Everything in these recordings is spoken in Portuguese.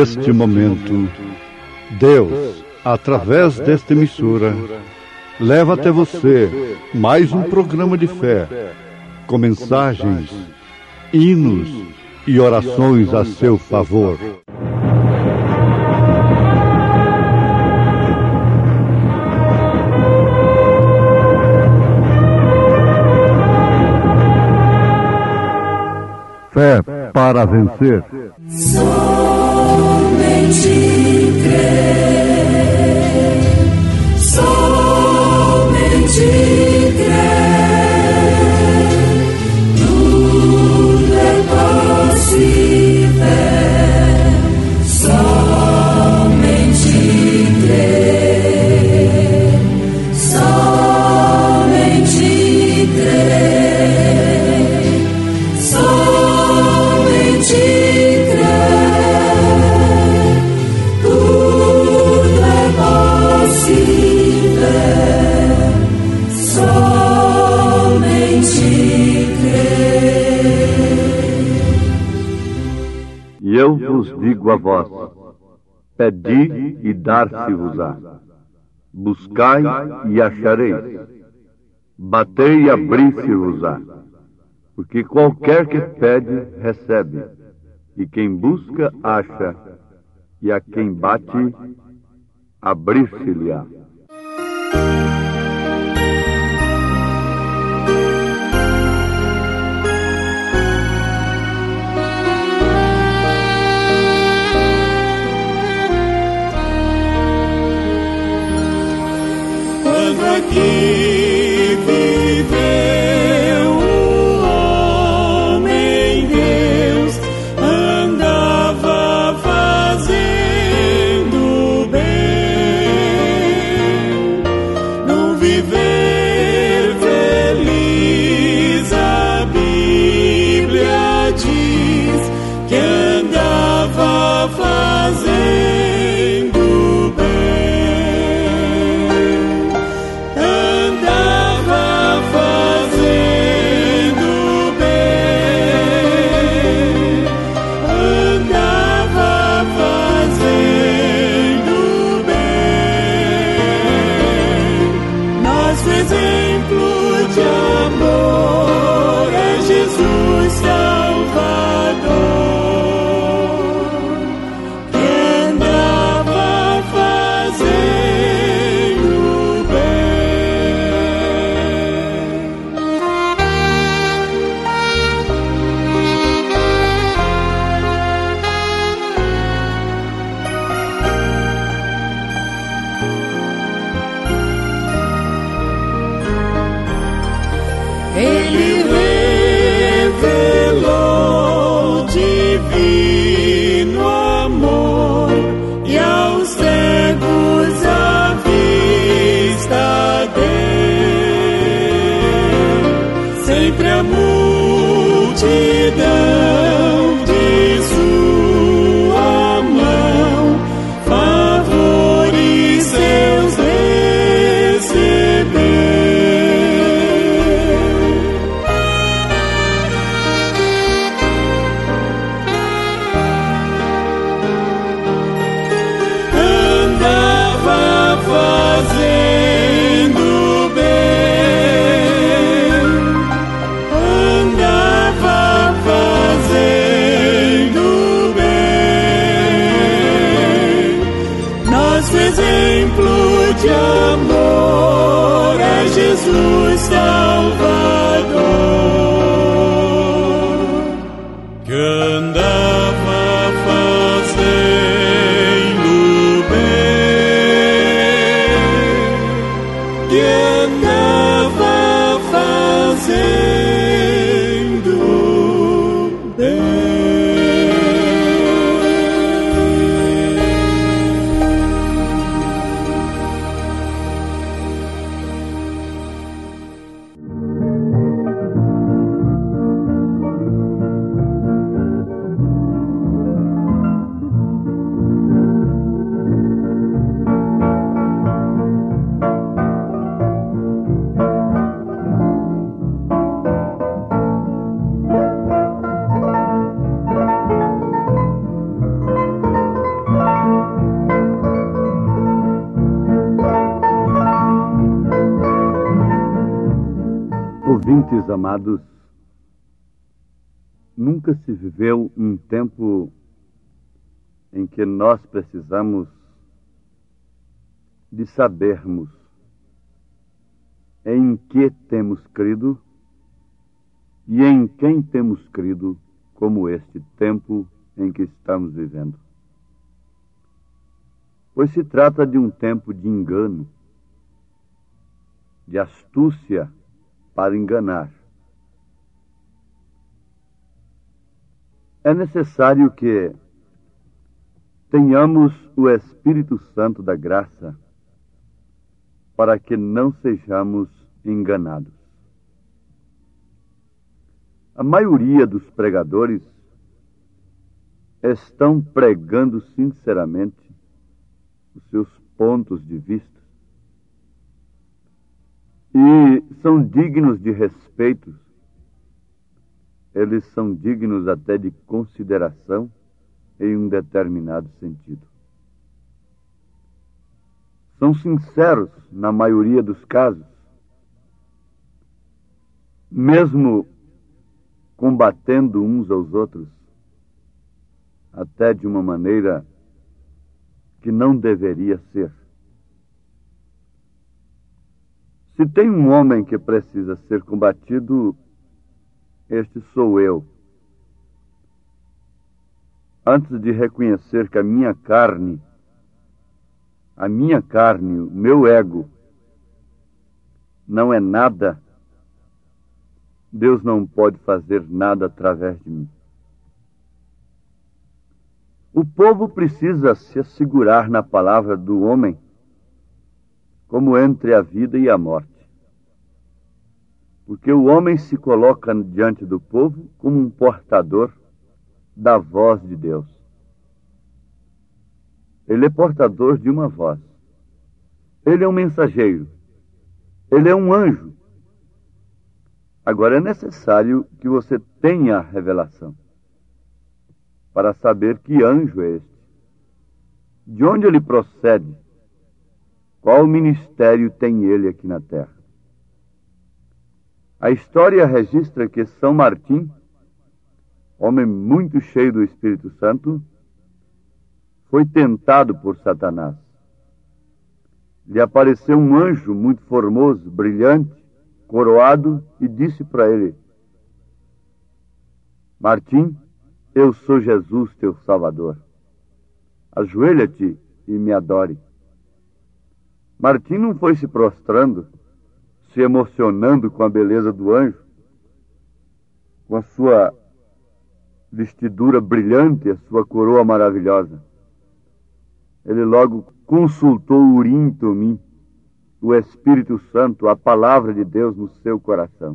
neste momento, Deus, através desta emissora, leva até você mais um programa de fé, com mensagens, hinos e orações a seu favor. Fé para vencer. Somente crer, somente crer, tudo é possível, somente crer, somente crer, somente crer, tudo é possível, somente crer. E eu vos digo a vós, pedi e dar-se-vos-á, buscai e achareis, batei e abrir-se-vos-á, porque qualquer que pede, recebe, e quem busca, acha, e a quem bate, abrir-se-lhe-á. Quando aqui viveu um homem, Deus andava fazendo bem, no viver feliz. A Bíblia diz que andava fazendo Ele revelou divino amor e aos cegos a vista deu. Sempre a multidão de sua mão favores seus recebeu. Fazendo bem, andava fazendo bem. Nosso exemplo de amor é Jesus Salvador, que andava fazendo bem, que andava fazendo bem. Ouvintes amados, nunca se viveu um tempo em que nós precisamos de sabermos em que temos crido e em quem temos crido, como este tempo em que estamos vivendo. Pois se trata de um tempo de engano, de astúcia para enganar. É necessário que tenhamos o Espírito Santo da graça para que não sejamos enganados. A maioria dos pregadores estão pregando sinceramente os seus pontos de vista e são dignos de respeito, eles são dignos até de consideração em um determinado sentido. São sinceros na maioria dos casos, mesmo combatendo uns aos outros, até de uma maneira que não deveria ser. Se tem um homem que precisa ser combatido, este sou eu. Antes de reconhecer que a minha carne, o meu ego, não é nada, Deus não pode fazer nada através de mim. O povo precisa se assegurar na palavra do homem, como entre a vida e a morte. Porque o homem se coloca diante do povo como um portador da voz de Deus. Ele é portador de uma voz. Ele é um mensageiro. Ele é um anjo. Agora é necessário que você tenha a revelação para saber que anjo é este, de onde ele procede, qual ministério tem ele aqui na terra. A história registra que São Martim, homem muito cheio do Espírito Santo, foi tentado por Satanás. Lhe apareceu um anjo muito formoso, brilhante, coroado, e disse para ele: Martim, eu sou Jesus, teu Salvador. Ajoelha-te e me adore. Martim não foi se prostrando, se emocionando com a beleza do anjo, com a sua vestidura brilhante, a sua coroa maravilhosa. Ele logo consultou o Urim e Tumim, o Espírito Santo, a palavra de Deus no seu coração.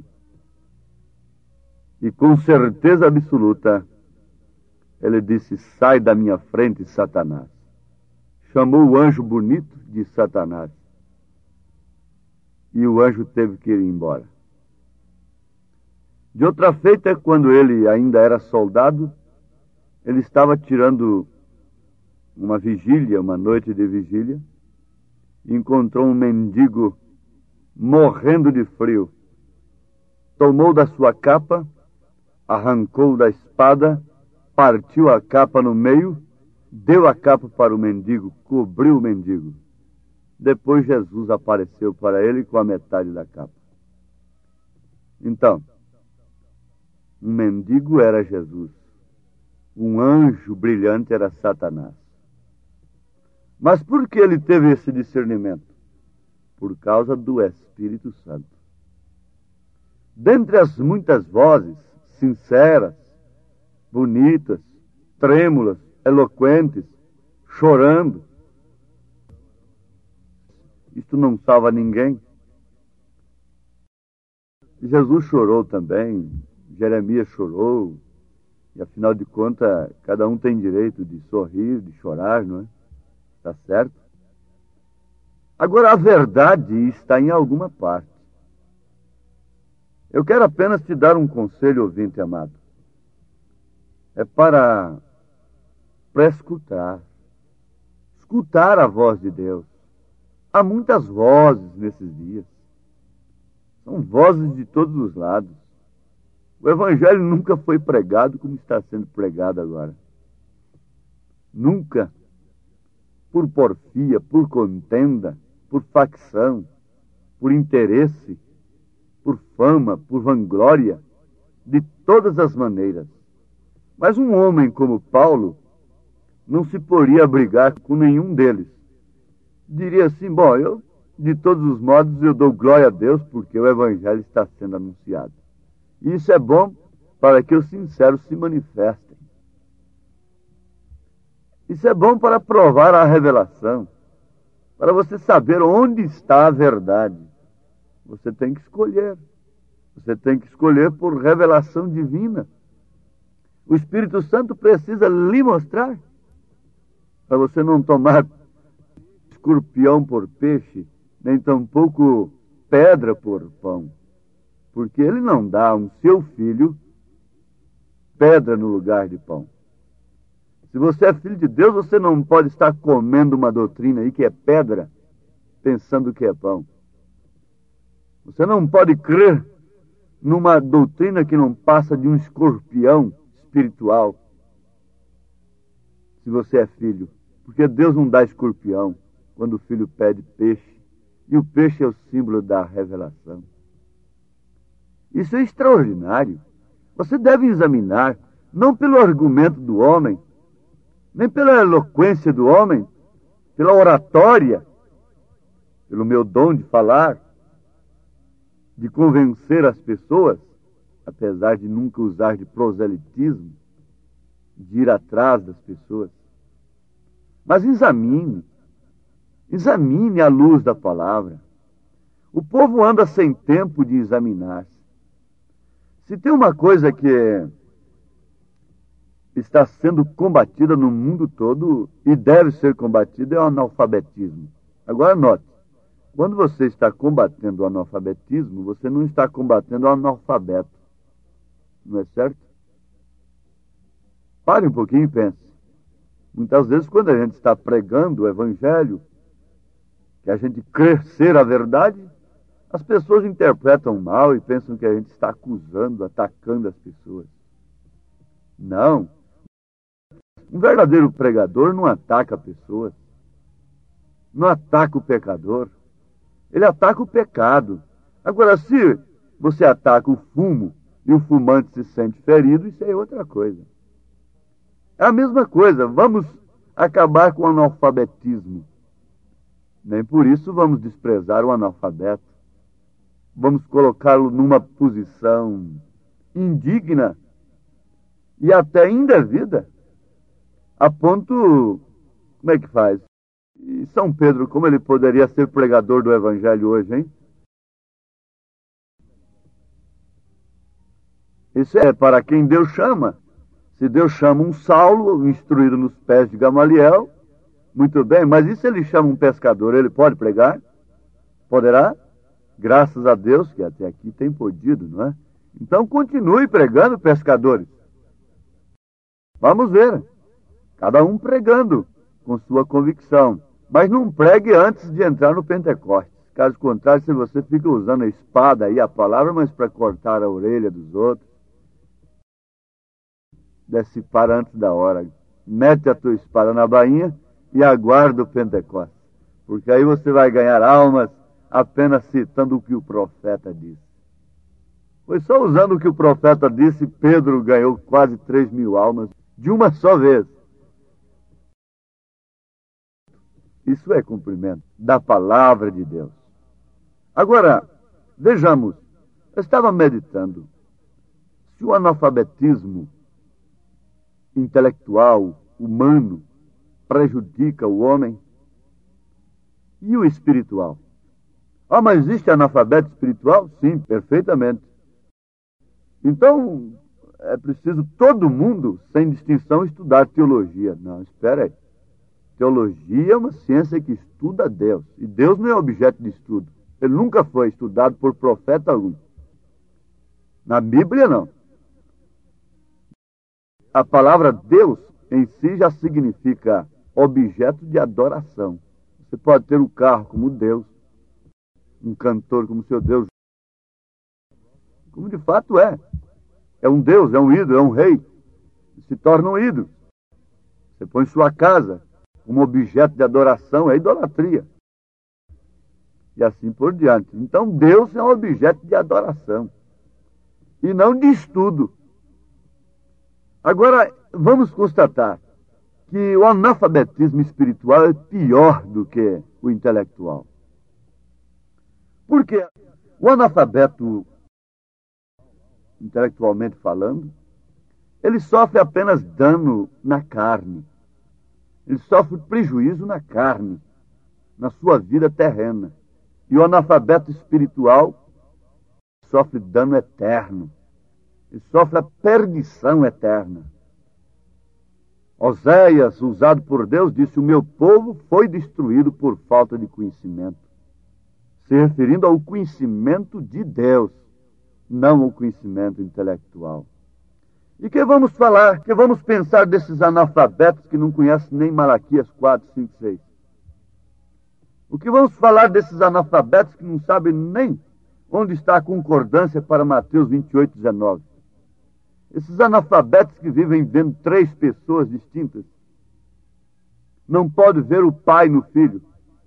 E com certeza absoluta, ele disse: sai da minha frente, Satanás. Chamou o anjo bonito de Satanás. E o anjo teve que ir embora. De outra feita, quando ele ainda era soldado, ele estava tirando uma vigília, uma noite de vigília, e encontrou um mendigo morrendo de frio. Tomou da sua capa, arrancou da espada, partiu a capa no meio, deu a capa para o mendigo, cobriu o mendigo. Depois Jesus apareceu para ele com a metade da capa. Então, um mendigo era Jesus, um anjo brilhante era Satanás. Mas por que ele teve esse discernimento? Por causa do Espírito Santo. Dentre as muitas vozes sinceras, bonitas, trêmulas, eloquentes, chorando, isto não salva ninguém. Jesus chorou também, Jeremias chorou, e afinal de contas, cada um tem direito de sorrir, de chorar, não é? Está certo? Agora, a verdade está em alguma parte. Eu quero apenas te dar um conselho, ouvinte amado. É para escutar a voz de Deus. Há muitas vozes nesses dias. São vozes de todos os lados. O Evangelho nunca foi pregado como está sendo pregado agora. Nunca. Por porfia, por contenda, por facção, por interesse, por fama, por vanglória, de todas as maneiras. Mas um homem como Paulo não se poria a brigar com nenhum deles. Diria assim, bom, eu, de todos os modos, eu dou glória a Deus porque o Evangelho está sendo anunciado. E isso é bom para que os sinceros se manifestem. Isso é bom para provar a revelação, para você saber onde está a verdade. Você tem que escolher. Você tem que escolher por revelação divina. O Espírito Santo precisa lhe mostrar, para você não tomar escorpião por peixe, nem tampouco pedra por pão. Porque ele não dá ao seu filho pedra no lugar de pão. Se você é filho de Deus, você não pode estar comendo uma doutrina aí que é pedra, pensando que é pão. Você não pode crer numa doutrina que não passa de um escorpião espiritual, se você é filho. Porque Deus não dá escorpião quando o filho pede peixe. E o peixe é o símbolo da revelação. Isso é extraordinário. Você deve examinar, não pelo argumento do homem, nem pela eloquência do homem, pela oratória, pelo meu dom de falar, de convencer as pessoas, apesar de nunca usar de proselitismo, de ir atrás das pessoas. Mas examine à luz da palavra. O povo anda sem tempo de examinar-se. Se tem uma coisa que está sendo combatida no mundo todo e deve ser combatida é o analfabetismo. Agora note, quando você está combatendo o analfabetismo, você não está combatendo o analfabeto. Não é certo? Pare um pouquinho e pense. Muitas vezes, quando a gente está pregando o Evangelho, que a gente crê ser a verdade, as pessoas interpretam mal e pensam que a gente está acusando, atacando as pessoas. Não. Um verdadeiro pregador não ataca pessoas. Não ataca o pecador. Ele ataca o pecado. Agora, se você ataca o fumo e o fumante se sente ferido, isso é outra coisa. É a mesma coisa. Vamos acabar com o analfabetismo. Nem por isso vamos desprezar o analfabeto. Vamos colocá-lo numa posição indigna e até indevida, a ponto... Como é que faz? E São Pedro, como ele poderia ser pregador do Evangelho hoje, hein? Isso é para quem Deus chama. Se Deus chama um Saulo, instruído nos pés de Gamaliel, muito bem, mas e se ele chama um pescador, ele pode pregar? Poderá? Graças a Deus que até aqui tem podido, não é? Então continue pregando, pescadores. Vamos ver. Cada um pregando com sua convicção. Mas não pregue antes de entrar no Pentecostes. Caso contrário, se você fica usando a espada e a palavra, mas para cortar a orelha dos outros, decipar antes da hora. Mete a tua espada na bainha e aguarda o Pentecostes. Porque aí você vai ganhar almas apenas citando o que o profeta disse. Foi só usando o que o profeta disse, Pedro ganhou quase 3.000 almas de uma só vez. Isso é cumprimento da palavra de Deus. Agora, vejamos, eu estava meditando, se o analfabetismo intelectual, humano, prejudica o homem, e o espiritual? Ah, mas existe analfabeto espiritual? Sim, perfeitamente. Então, é preciso todo mundo, sem distinção, estudar teologia. Não, espera aí. Teologia é uma ciência que estuda Deus. E Deus não é objeto de estudo. Ele nunca foi estudado por profeta algum. Na Bíblia, não. A palavra Deus em si já significa objeto de adoração. Você pode ter um carro como Deus, um cantor como seu Deus, como de fato é. É um Deus, é um ídolo, é um rei. Se torna um ídolo. Você põe sua casa como objeto de adoração, é idolatria. E assim por diante. Então Deus é um objeto de adoração. E não de estudo. Agora, vamos constatar que o analfabetismo espiritual é pior do que o intelectual. Porque o analfabeto, intelectualmente falando, ele sofre apenas dano na carne. Ele sofre prejuízo na carne, na sua vida terrena. E o analfabeto espiritual sofre dano eterno. Ele sofre a perdição eterna. Oséias, usado por Deus, disse: o meu povo foi destruído por falta de conhecimento. Se referindo ao conhecimento de Deus, não ao conhecimento intelectual. E que vamos falar, que vamos pensar desses analfabetos que não conhecem nem Malaquias 4, 5, 6? O que vamos falar desses analfabetos que não sabem nem onde está a concordância para Mateus 28, 19? Esses analfabetos que vivem vendo três pessoas distintas. Não pode ver o Pai no Filho.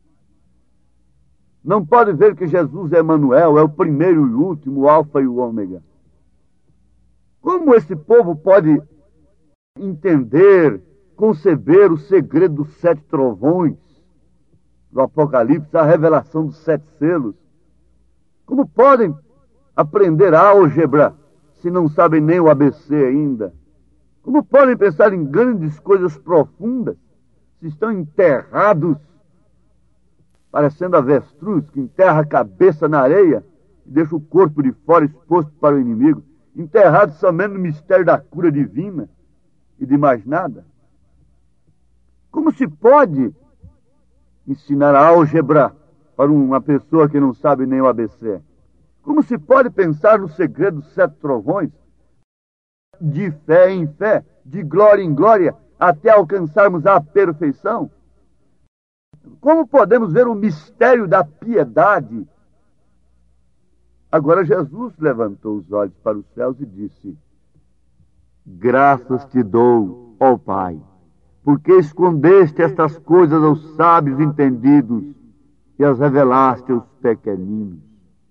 Não pode ver que Jesus é Emanuel, é o primeiro e o último, o Alfa e o Ômega. Como esse povo pode entender, conceber o segredo dos 7 trovões do Apocalipse, a revelação dos 7 selos? Como podem aprender álgebra se não sabem nem o ABC ainda? Como podem pensar em grandes coisas profundas se estão enterrados, parecendo avestruz que enterra a cabeça na areia e deixa o corpo de fora exposto para o inimigo, enterrados somente no mistério da cura divina e de mais nada? Como se pode ensinar a álgebra para uma pessoa que não sabe nem o ABC? Como se pode pensar no segredo dos 7 trovões, de fé em fé, de glória em glória, até alcançarmos a perfeição? Como podemos ver o mistério da piedade? Agora Jesus levantou os olhos para os céus e disse: graças te dou, ó Pai, porque escondeste estas coisas aos sábios entendidos e as revelaste aos pequeninos.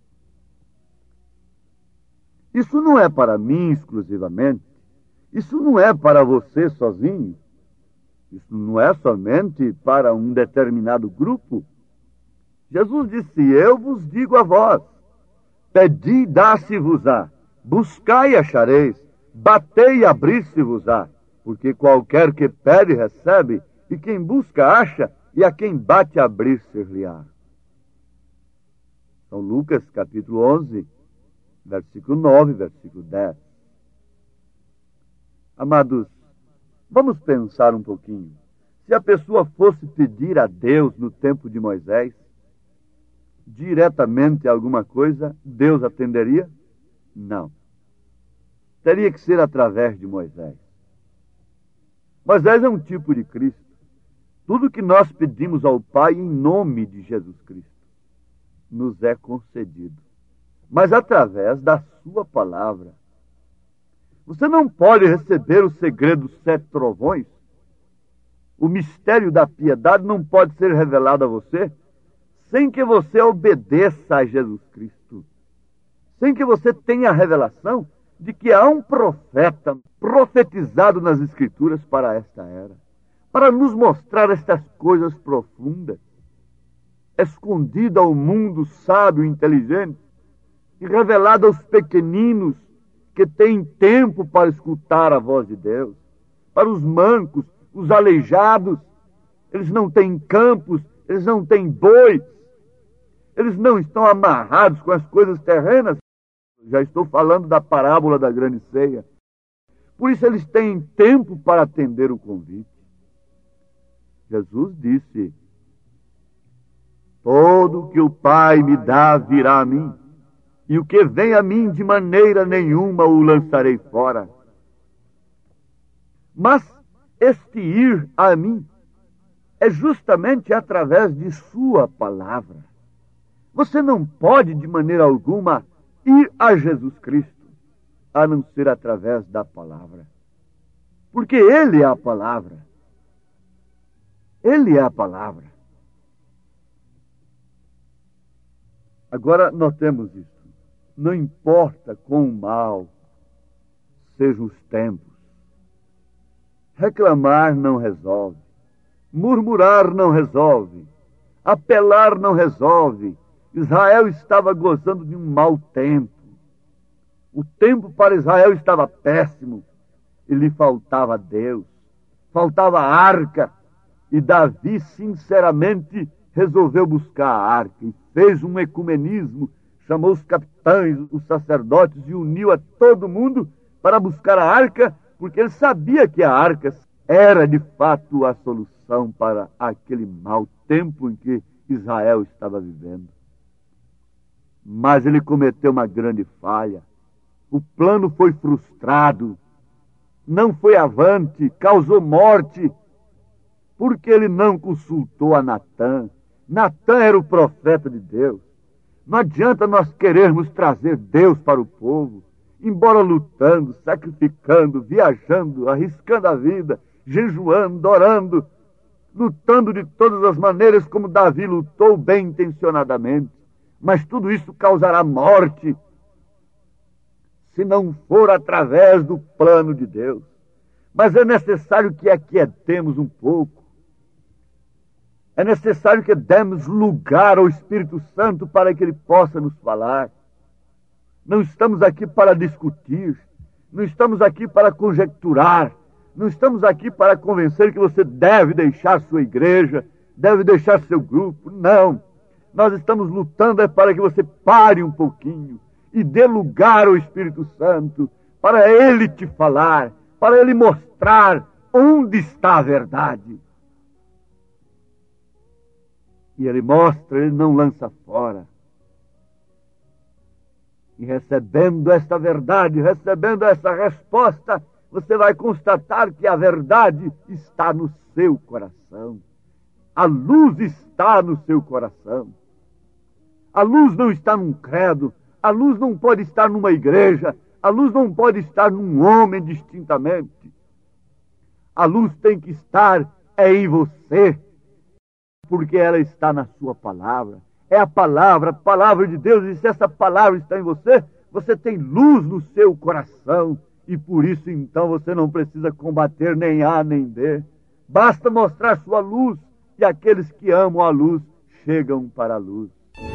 Isso não é para mim exclusivamente. Isso não é para você sozinho. Isso não é somente para um determinado grupo. Jesus disse: eu vos digo a vós, pedi, dá-se-vos-á, buscai e achareis, batei e abrir-se-vos-á, porque qualquer que pede recebe, e quem busca acha, e a quem bate abrir-se-lhe-á. São Lucas capítulo 11, versículo 9, versículo 10. Amados, vamos pensar um pouquinho. Se a pessoa fosse pedir a Deus no tempo de Moisés, diretamente alguma coisa, Deus atenderia? Não. Teria que ser através de Moisés. Moisés é um tipo de Cristo. Tudo que nós pedimos ao Pai em nome de Jesus Cristo nos é concedido, mas através da sua palavra. Você não pode receber o segredo dos 7 trovões. O mistério da piedade não pode ser revelado a você sem que você obedeça a Jesus Cristo. Sem que você tenha a revelação de que há um profeta profetizado nas Escrituras para esta era, para nos mostrar estas coisas profundas, escondida ao mundo sábio e inteligente, e revelada aos pequeninos que têm tempo para escutar a voz de Deus, para os mancos, os aleijados. Eles não têm campos, eles não têm bois, eles não estão amarrados com as coisas terrenas. Já estou falando da parábola da grande ceia. Por isso eles têm tempo para atender o convite. Jesus disse: todo que o Pai me dá virá a mim, e o que vem a mim de maneira nenhuma o lançarei fora. Mas este ir a mim é justamente através de sua palavra. Você não pode de maneira alguma ir a Jesus Cristo, a não ser através da palavra. Porque Ele é a palavra. Ele é a palavra. Agora notemos isso. Não importa quão mal sejam os tempos. Reclamar não resolve. Murmurar não resolve. Apelar não resolve. Israel estava gozando de um mau tempo. O tempo para Israel estava péssimo. E lhe faltava Deus. Faltava a arca. E Davi, sinceramente, resolveu buscar a arca. E fez um ecumenismo. Chamou os capitães, os sacerdotes e uniu a todo mundo para buscar a arca, porque ele sabia que a arca era de fato a solução para aquele mau tempo em que Israel estava vivendo. Mas ele cometeu uma grande falha. O plano foi frustrado, não foi avante, causou morte, porque ele não consultou a Natã. Natã era o profeta de Deus. Não adianta nós querermos trazer Deus para o povo, embora lutando, sacrificando, viajando, arriscando a vida, jejuando, orando, lutando de todas as maneiras como Davi lutou bem intencionadamente. Mas tudo isso causará morte se não for através do plano de Deus. Mas é necessário que aquietemos um pouco. É necessário que demos lugar ao Espírito Santo para que Ele possa nos falar. Não estamos aqui para discutir, não estamos aqui para conjecturar, não estamos aqui para convencer que você deve deixar sua igreja, deve deixar seu grupo. Não. Nós estamos lutando para que você pare um pouquinho e dê lugar ao Espírito Santo, para Ele te falar, para Ele mostrar onde está a verdade. E Ele mostra, Ele não lança fora. E recebendo esta verdade, recebendo essa resposta, você vai constatar que a verdade está no seu coração. A luz está no seu coração. A luz não está num credo, a luz não pode estar numa igreja, a luz não pode estar num homem distintamente. A luz tem que estar em você, porque ela está na sua palavra. É a palavra de Deus, e se essa palavra está em você, você tem luz no seu coração, e por isso então você não precisa combater nem A nem B. Basta mostrar sua luz, e aqueles que amam a luz chegam para a luz.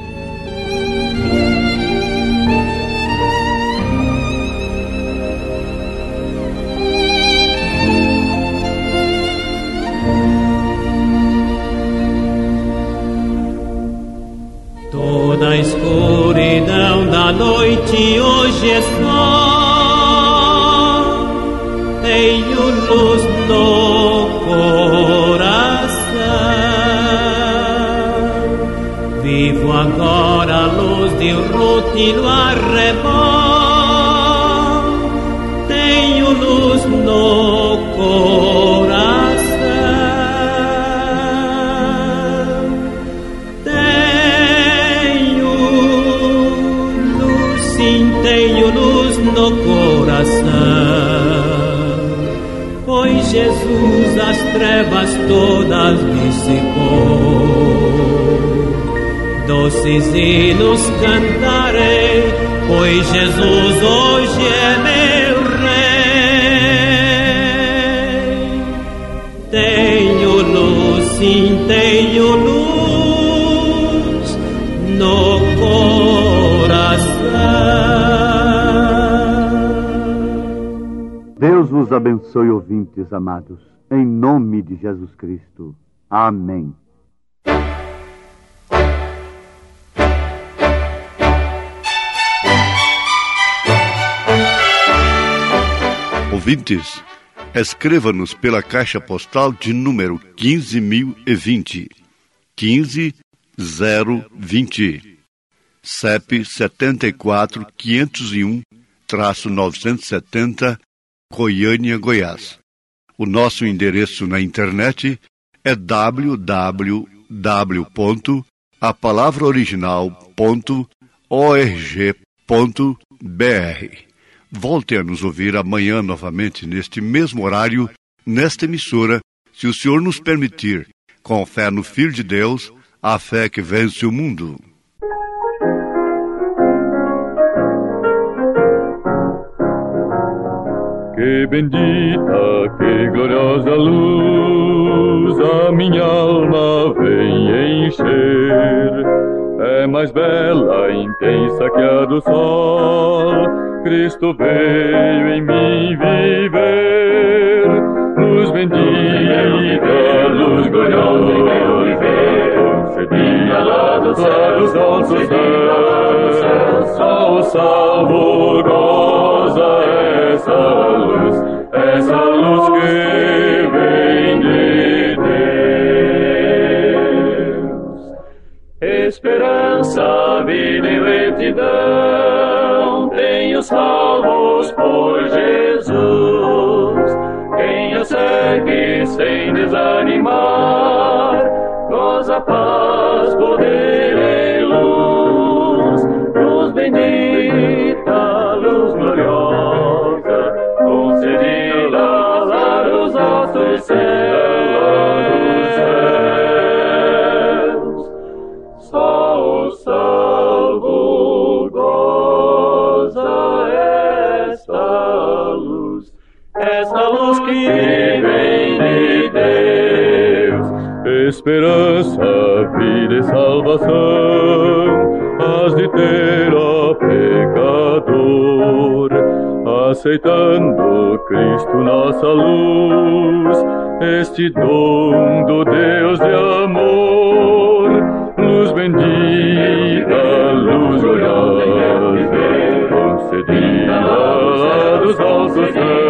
Toda a escuridão da noite hoje é sol, tenho luz no coração, vivo agora a luz de Ruth no arrebol, tenho luz no coração. Tenho luz no coração, pois Jesus as trevas todas dissipou. Doces hinos cantarei, pois Jesus hoje é meu Rei. Tenho luz, sim, tenho luz no coração. Deus vos abençoe, ouvintes amados, em nome de Jesus Cristo. Amém. Ouvintes, escreva-nos pela caixa postal de número 15.020, 15020, CEP 74.501-970, Goiânia, Goiás. O nosso endereço na internet é www.apalavraoriginal.org.br. Volte a nos ouvir amanhã novamente neste mesmo horário, nesta emissora, se o Senhor nos permitir, com fé no Filho de Deus, a fé que vence o mundo. Que bendita, que gloriosa luz a minha alma vem encher. É mais bela, intensa que a do sol. Cristo veio em mim viver. Luz bendita, luz gloriosa, concedida lá dos altos céus. Só o salvo goza essa luz que vem de Deus. Esperança, vida e retidão, tenho salvos por Jesus. Quem o segue sem desanimar, goza paz, poder e luz. Luz bendita, luz gloriosa, concedida lá dos altos céus. Só o salvo goza esta luz que vem de Deus. Esperança, vida e salvação, has de ter, ó pecador, aceitando Cristo nossa luz, este dom do Deus de amor. Luz bendita, luz gloriosa, concedida lá dos altos céus.